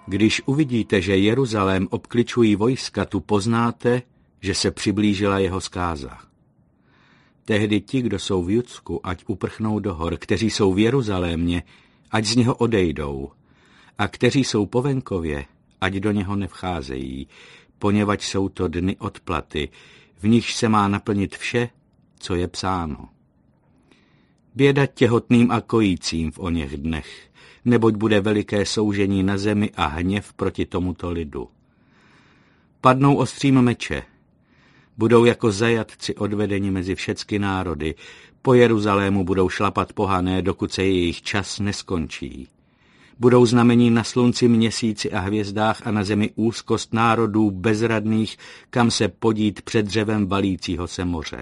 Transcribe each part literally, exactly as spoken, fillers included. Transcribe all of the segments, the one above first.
Když uvidíte, že Jeruzalém obkličují vojska, tu poznáte, že se přiblížila jeho zkáza. Tehdy ti, kdo jsou v Judsku, ať uprchnou do hor, kteří jsou v Jeruzalémě, ať z něho odejdou, a kteří jsou po venkově, ať do něho nevcházejí, poněvadž jsou to dny odplaty, v nichž se má naplnit vše, co je psáno. Běda těhotným a kojícím v oněch dnech, neboť bude veliké soužení na zemi a hněv proti tomuto lidu. Padnou ostřím meče, budou jako zajatci odvedeni mezi všecky národy, po Jeruzalému budou šlapat pohané, dokud se jejich čas neskončí. Budou znamení na slunci, měsíci a hvězdách a na zemi úzkost národů bezradných, kam se podít před dřevem valícího se moře.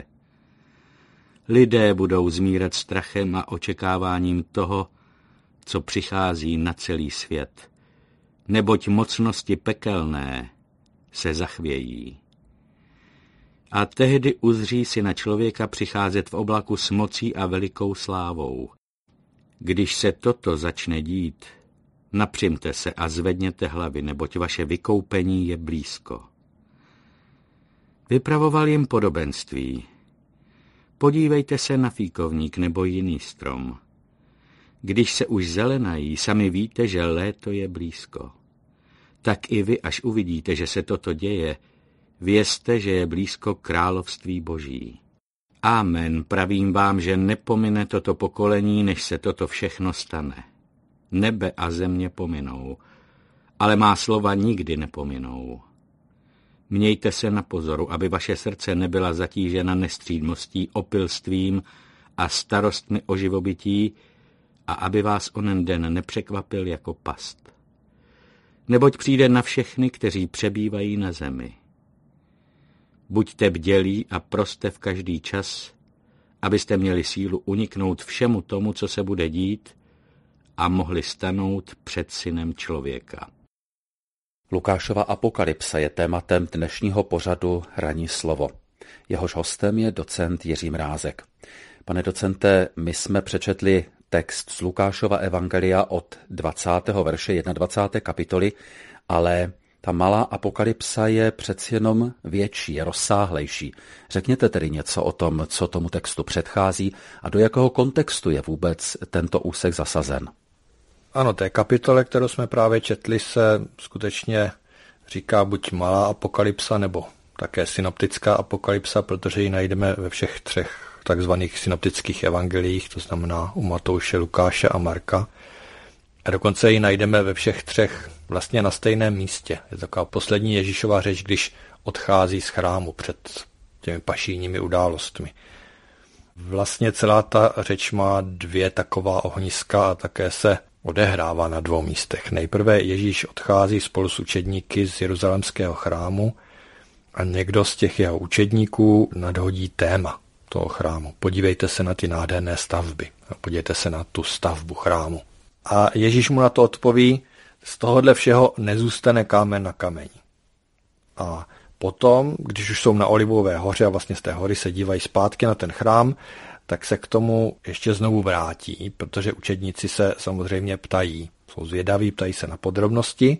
Lidé budou zmírat strachem a očekáváním toho, co přichází na celý svět, neboť mocnosti pekelné se zachvějí. A tehdy uzří si na člověka přicházet v oblaku s mocí a velikou slávou. Když se toto začne dít, napřimte se a zvedněte hlavy, neboť vaše vykoupení je blízko. Vypravoval jim podobenství. Podívejte se na fíkovník nebo jiný strom. Když se už zelenají, sami víte, že léto je blízko. Tak i vy, až uvidíte, že se toto děje, vězte, že je blízko království Boží. Amen, pravím vám, že nepomine toto pokolení, než se toto všechno stane. Nebe a země pominou, ale má slova nikdy nepominou. Mějte se na pozoru, aby vaše srdce nebyla zatížena nestřídmostí, opilstvím a starostmi o živobytí a aby vás onen den nepřekvapil jako past. Neboť přijde na všechny, kteří přebývají na zemi. Buďte bdělí a proste v každý čas, abyste měli sílu uniknout všemu tomu, co se bude dít, a mohli stanout před synem člověka. Lukášova apokalypsa je tématem dnešního pořadu Ranní slovo. Jehož hostem je docent Jiří Mrázek. Pane docente, my jsme přečetli text z Lukášova evangelia od dvacátého verše dvacáté první kapitoly, ale ta malá apokalypsa je přeci jenom větší, je rozsáhlejší. Řekněte tedy něco o tom, co tomu textu předchází a do jakého kontextu je vůbec tento úsek zasazen. Ano, té kapitole, kterou jsme právě četli, se skutečně říká buď malá apokalypsa, nebo také synoptická apokalypsa, protože ji najdeme ve všech třech takzvaných synoptických evangeliích, to znamená u Matouše, Lukáše a Marka. A dokonce ji najdeme ve všech třech vlastně na stejném místě. Je taková poslední Ježíšova řeč, když odchází z chrámu před těmi pašijními událostmi. Vlastně celá ta řeč má dvě taková ohniska a také se odehrává na dvou místech. Nejprve Ježíš odchází spolu s učedníky z jeruzalémského chrámu a někdo z těch jeho učedníků nadhodí téma toho chrámu. Podívejte se na ty nádherné stavby. Podívejte se na tu stavbu chrámu. A Ježíš mu na to odpoví, z tohohle všeho nezůstane kámen na kameni. A potom, když už jsou na Olivové hoře a vlastně z té hory se dívají zpátky na ten chrám, tak se k tomu ještě znovu vrátí, protože učedníci se samozřejmě ptají, jsou zvědaví, ptají se na podrobnosti.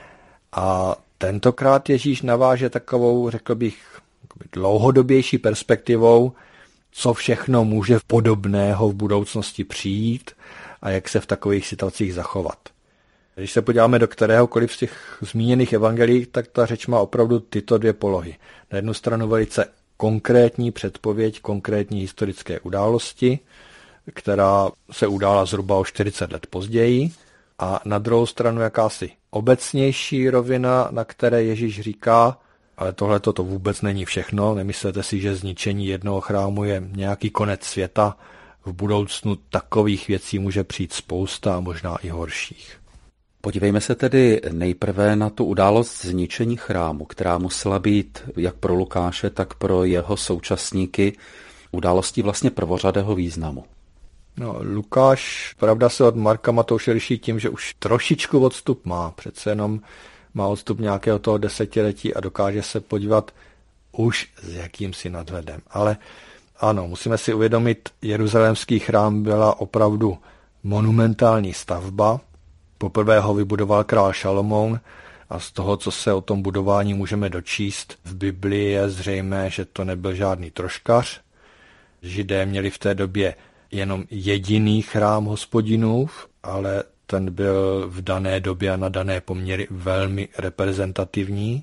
A tentokrát Ježíš naváže takovou, řekl bych, dlouhodobější perspektivou, co všechno může podobného v budoucnosti přijít a jak se v takových situacích zachovat. Když se podíváme do kteréhokoliv z těch zmíněných evangelií, tak ta řeč má opravdu tyto dvě polohy. Na jednu stranu velice konkrétní předpověď konkrétní historické události, která se udála zhruba o čtyřicet let později, a na druhou stranu jakási obecnější rovina, na které Ježíš říká, ale tohle to vůbec není všechno, nemyslete si, že zničení jednoho chrámu je nějaký konec světa, v budoucnu takových věcí může přijít spousta a možná i horších. Podívejme se tedy nejprve na tu událost zničení chrámu, která musela být jak pro Lukáše, tak pro jeho současníky událostí vlastně prvořadého významu. No, Lukáš, pravda, se od Marka Matouše liší tím, že už trošičku odstup má. Přece jenom má odstup nějakého toho desetiletí a dokáže se podívat už s jakýmsi nadhledem. Ale ano, musíme si uvědomit, jeruzalémský chrám byla opravdu monumentální stavba, Poprvé ho vybudoval král Šalomoun a z toho, co se o tom budování můžeme dočíst v Biblii, je zřejmé, že to nebyl žádný troškař. Židé měli v té době jenom jediný chrám Hospodinův, ale ten byl v dané době a na dané poměry velmi reprezentativní.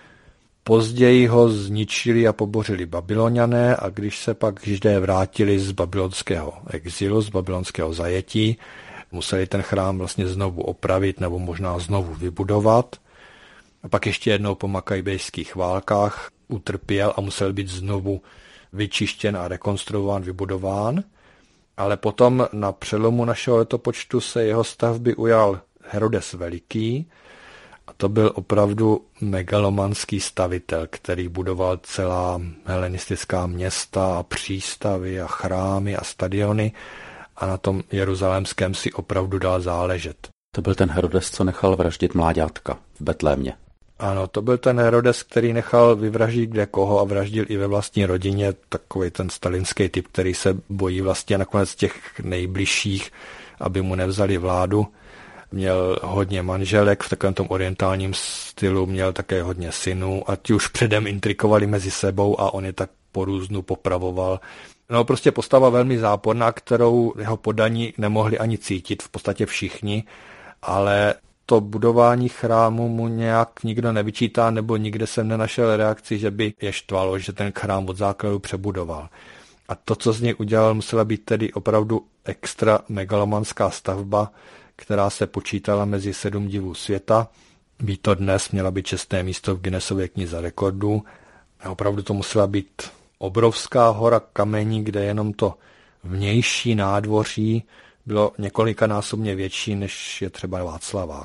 Později ho zničili a pobořili Babyloniané a když se pak Židé vrátili z babylonského exilu, z babylonského zajetí, museli ten chrám vlastně znovu opravit nebo možná znovu vybudovat. A pak ještě jednou po makabejských válkách utrpěl a musel být znovu vyčištěn a rekonstruován, vybudován. Ale potom na přelomu našeho letopočtu se jeho stavby ujal Herodes Veliký a to byl opravdu megalomanský stavitel, který budoval celá helenistická města a přístavy a chrámy a stadiony a na tom jeruzalémském si opravdu dal záležet. To byl ten Herodes, co nechal vraždit mláďátka v Betlémě. Ano, to byl ten Herodes, který nechal vyvraždit kde koho a vraždil i ve vlastní rodině, takový ten stalinský typ, který se bojí vlastně nakonec těch nejbližších, aby mu nevzali vládu. Měl hodně manželek v takovém tom orientálním stylu, měl také hodně synů a ti už předem intrikovali mezi sebou a on je tak po různu popravoval. No prostě postava velmi záporná, kterou jeho podaní nemohli ani cítit, v podstatě všichni, ale to budování chrámu mu nějak nikdo nevyčítá, nebo nikde jsem nenašel reakci, že by je štvalo, že ten chrám od základu přebudoval. A to, co z něj udělal, musela být tedy opravdu extra megalomanská stavba, která se počítala mezi sedm divů světa. Ví to dnes, měla být čestné místo v Guinnessově knize rekordů. A opravdu to musela být obrovská hora kamení, kde jenom to vnější nádvoří bylo několikanásobně větší, než je třeba Václavák.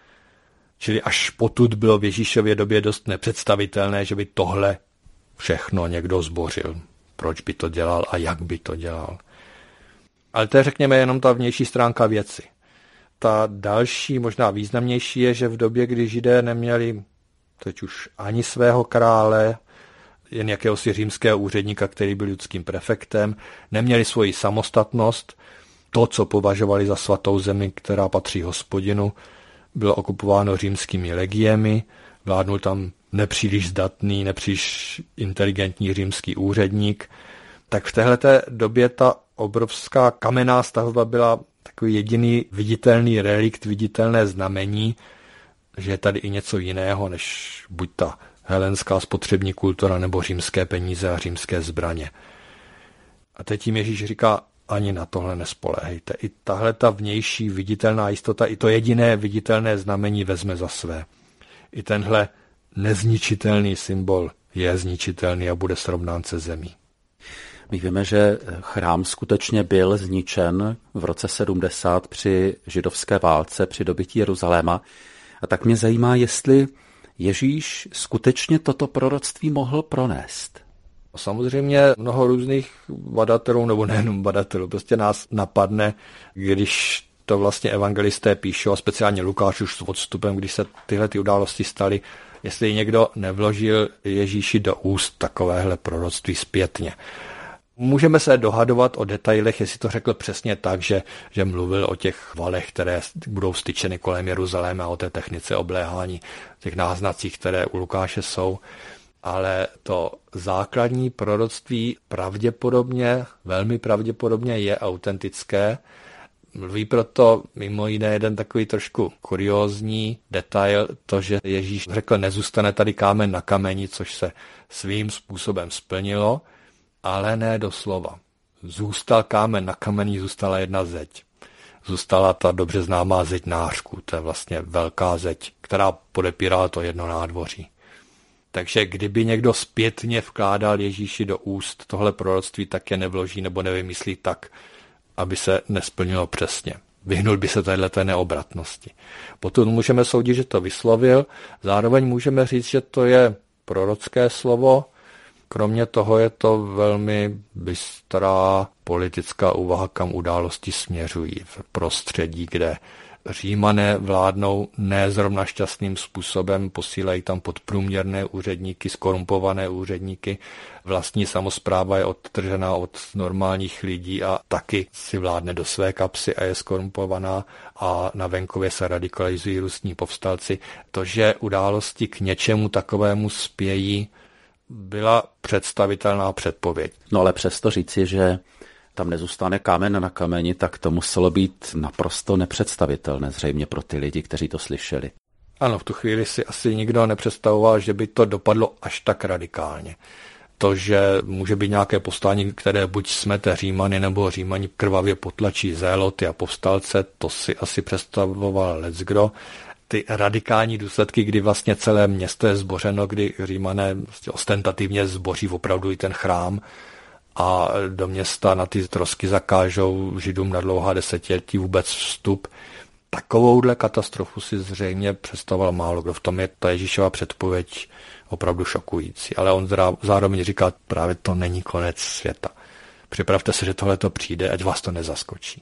Čili až potud bylo v Ježíšově době dost nepředstavitelné, že by tohle všechno někdo zbořil. Proč by to dělal a jak by to dělal. Ale to je, řekněme, jenom ta vnější stránka věci. Ta další, možná významnější je, že v době, kdy Židé neměli teď už ani svého krále, jen jakéhosi římského úředníka, který byl judským prefektem, neměli svoji samostatnost, to, co považovali za svatou zemi, která patří Hospodinu, bylo okupováno římskými legiemi, vládnul tam nepříliš zdatný, nepříliš inteligentní římský úředník. Tak v téhleté době ta obrovská kamenná stavba byla takový jediný viditelný relikt, viditelné znamení, že je tady i něco jiného, než buď ta helenská spotřební kultura, nebo římské peníze a římské zbraně. A teď tím Ježíš říká, ani na tohle nespoléhejte. I tahle ta vnější viditelná jistota, i to jediné viditelné znamení vezme za své. I tenhle nezničitelný symbol je zničitelný a bude srovnán se zemí. My víme, že chrám skutečně byl zničen v roce sedmdesát při židovské válce, při dobytí Jeruzaléma. A tak mě zajímá, jestli Ježíš skutečně toto proroctví mohl pronést. Samozřejmě mnoho různých badatelů, nebo nejenom badatelů, prostě nás napadne, když to vlastně evangelisté píšou, a speciálně Lukáš už s odstupem, když se tyhle ty události staly, jestli někdo nevložil Ježíši do úst takovéhle proroctví zpětně. Můžeme se dohadovat o detailech, jestli to řekl přesně tak, že, že mluvil o těch valech, které budou styčeny kolem Jeruzaléma, o té technice obléhání, těch náznacích, které u Lukáše jsou. Ale to základní proroctví pravděpodobně, velmi pravděpodobně je autentické. Mluví proto mimo jiné jeden takový trošku kuriózní detail, to, že Ježíš řekl, nezůstane tady kámen na kameni, což se svým způsobem splnilo, ale ne doslova. Zůstal kámen na kameni, zůstala jedna zeď. Zůstala ta dobře známá zeď nářků, to je vlastně velká zeď, která podepírala to jedno nádvoří. Takže kdyby někdo zpětně vkládal Ježíši do úst tohle proroctví, tak je nevloží nebo nevymyslí tak, aby se nesplnilo přesně. Vyhnul by se téhleté neobratnosti. Potom můžeme soudit, že to vyslovil, zároveň můžeme říct, že to je prorocké slovo. Kromě toho je to velmi bystrá politická úvaha, kam události směřují v prostředí, kde Římané vládnou ne zrovna šťastným způsobem, posílají tam podprůměrné úředníky, skorumpované úředníky. Vlastní samospráva je odtržená od normálních lidí a taky si vládne do své kapsy a je skorumpovaná a na venkově se radikalizují různí povstalci. To, že události k něčemu takovému spějí, byla představitelná předpověď. No ale přesto říci, že tam nezůstane kámen na kameni, tak to muselo být naprosto nepředstavitelné zřejmě pro ty lidi, kteří to slyšeli. Ano, v tu chvíli si asi nikdo nepředstavoval, že by to dopadlo až tak radikálně. To, že může být nějaké povstání, které buď smete Římany, nebo Římani krvavě potlačí zéloty a povstalce, to si asi představoval leckdo. Ty radikální důsledky, kdy vlastně celé město je zbořeno, kdy Římané vlastně ostentativně zboří opravdu i ten chrám, a do města na ty trosky zakážou Židům na dlouhá desetiletí vůbec vstup. Takovouhle katastrofu si zřejmě představoval málo kdo. V tom je ta Ježíšova předpověď opravdu šokující. Ale on zároveň říká, právě to není konec světa. Připravte se, že tohle to přijde, ať vás to nezaskočí.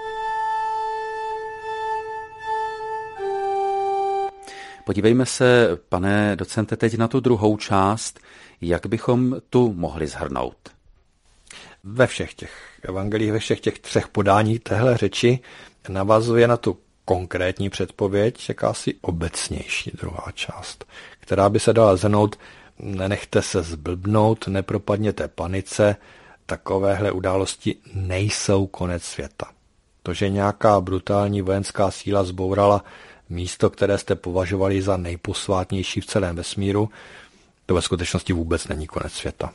Podívejme se, pane docente, teď na tu druhou část, jak bychom tu mohli shrnout. Ve všech těch evangelích, ve všech těch třech podání téhle řeči navazuje na tu konkrétní předpověď, jakási obecnější druhá část, která by se dala zhrnout: nenechte se zblbnout, nepropadněte panice, takovéhle události nejsou konec světa. To, že nějaká brutální vojenská síla zbourala místo, které jste považovali za nejposvátnější v celém vesmíru, to ve skutečnosti vůbec není konec světa.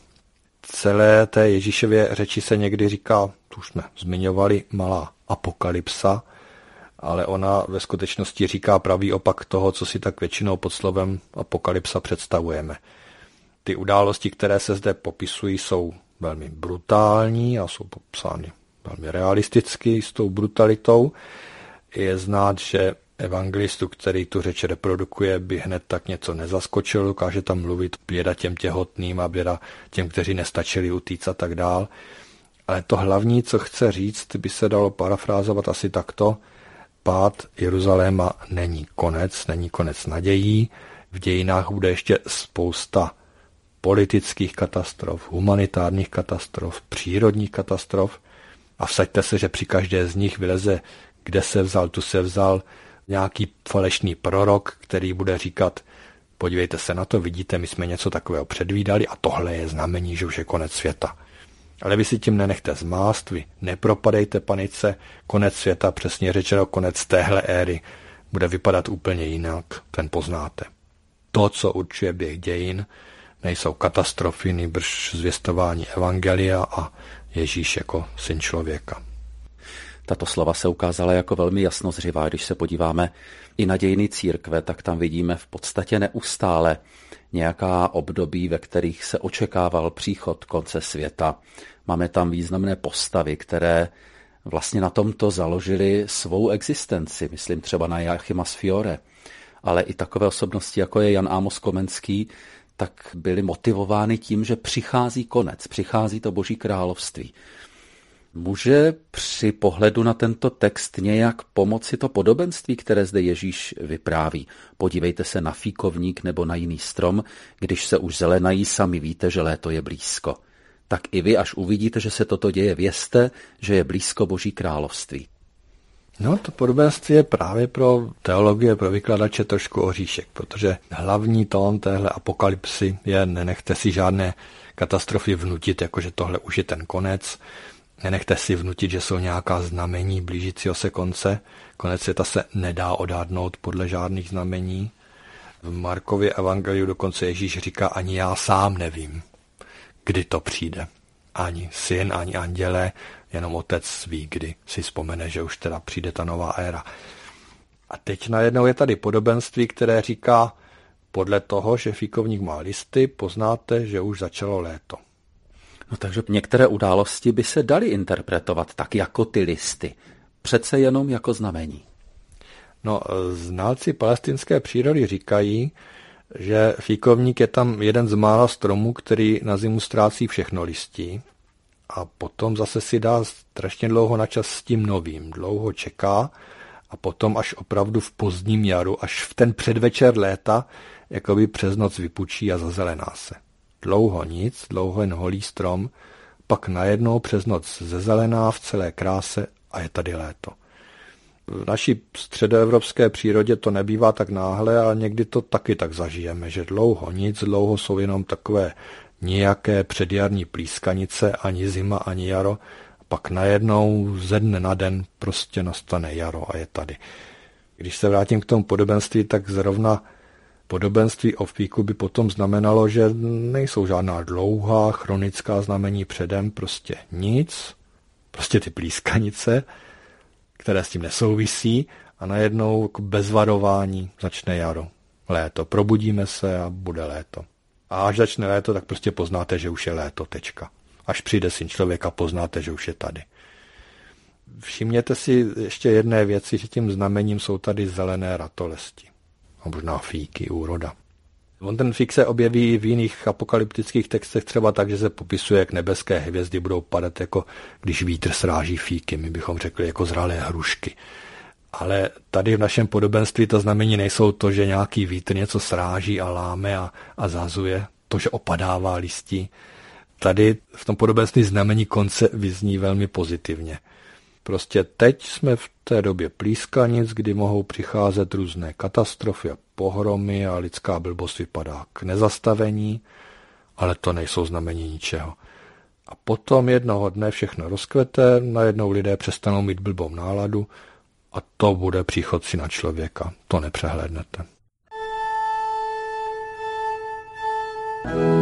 Celé té Ježíšově řeči se někdy říká, tu už jsme zmiňovali, malá apokalypsa, ale ona ve skutečnosti říká pravý opak toho, co si tak většinou pod slovem apokalypsa představujeme. Ty události, které se zde popisují, jsou velmi brutální a jsou popsány velmi realisticky s tou brutalitou. Je znát, že evangelistu, který tu řeč reprodukuje, by hned tak něco nezaskočil, dokáže tam mluvit běda těm těhotným a běda těm, kteří nestačili utíct a tak dál. Ale to hlavní, co chce říct, by se dalo parafrázovat asi takto: pád Jeruzaléma není konec, není konec nadějí, v dějinách bude ještě spousta politických katastrof, humanitárních katastrof, přírodních katastrof a vsaďte se, že při každé z nich vyleze, kde se vzal, tu se vzal nějaký falešný prorok, který bude říkat, podívejte se na to, vidíte, my jsme něco takového předvídali a tohle je znamení, že už je konec světa. Ale vy si tím nenechte zmást, vy nepropadejte panice, konec světa, přesně řečeno konec téhle éry, bude vypadat úplně jinak, ten poznáte. To, co určuje běh dějin, nejsou katastrofy, nýbrž zvěstování evangelia a Ježíš jako syn člověka. Tato slova se ukázala jako velmi jasnozřivá. Když se podíváme i na dějiny církve, tak tam vidíme v podstatě neustále nějaká období, ve kterých se očekával příchod konce světa. Máme tam významné postavy, které vlastně na tomto založili svou existenci. Myslím třeba na Joachima z Fiore, ale i takové osobnosti, jako je Jan Amos Komenský, tak byly motivovány tím, že přichází konec, přichází to Boží království. Může při pohledu na tento text nějak pomoci to podobenství, které zde Ježíš vypráví? Podívejte se na fíkovník nebo na jiný strom, když se už zelenají, sami víte, že léto je blízko. Tak i vy, až uvidíte, že se toto děje, vězte, že je blízko Boží království. No, to podobenství je právě pro teologie, pro vykladače trošku oříšek, protože hlavní tón téhle apokalypsy je: nenechte si žádné katastrofy vnutit, jakože tohle už je ten konec. Nenechte si vnutit, že jsou nějaká znamení blížícího se konce. Konec světa se nedá odhadnout podle žádných znamení. V Markově evangeliu dokonce Ježíš říká, ani já sám nevím, kdy to přijde. Ani syn, ani anděle, jenom otec ví, kdy si vzpomene, že už teda přijde ta nová éra. A teď najednou je tady podobenství, které říká, podle toho, že fíkovník má listy, poznáte, že už začalo léto. No takže některé události by se daly interpretovat tak jako ty listy, přece jenom jako znamení. No, znalci palestinské přírody říkají, že fíkovník je tam jeden z mála stromů, který na zimu ztrácí všechno listí a potom zase si dá strašně dlouho na čas s tím novým. Dlouho čeká A potom až opravdu v pozdním jaru, až v ten předvečer léta, jakoby přes noc vypučí a zazelená se. Dlouho nic, dlouho jen holý strom, pak najednou přes noc zezelená v celé kráse a je tady léto. V naší středoevropské přírodě to nebývá tak náhle, ale někdy to taky tak zažijeme, že dlouho nic, dlouho jsou jenom takové nějaké předjarní plískanice, ani zima, ani jaro, a pak najednou ze dne na den prostě nastane jaro a je tady. Když se vrátím k tomu podobenství, tak zrovna podobenství o fíku by potom znamenalo, že nejsou žádná dlouhá chronická znamení předem, prostě nic, prostě ty plískanice, které s tím nesouvisí, a najednou bez varování začne jaro, léto. Probudíme se a bude léto. A až začne léto, tak prostě poznáte, že už je léto, tečka. Až přijde syn člověka, poznáte, že už je tady. Všimněte si ještě jedné věci, že tím znamením jsou tady zelené ratolesti. A možná fíky, úroda. On ten fík se objeví i v jiných apokalyptických textech třeba tak, že se popisuje, jak nebeské hvězdy budou padat, jako když vítr sráží fíky, my bychom řekli jako zralé hrušky. Ale tady v našem podobenství to znamení nejsou to, že nějaký vítr něco sráží a láme a, a zazuje, to, že opadává listí. Tady v tom podobenství znamení konce vyzní velmi pozitivně. Prostě teď jsme v té době plískanic, kdy mohou přicházet různé katastrofy a pohromy a lidská blbost vypadá k nezastavení, ale to nejsou znamení ničeho. A potom jednoho dne všechno rozkvete, najednou lidé přestanou mít blbou náladu a to bude příchod syna člověka. To nepřehlédnete.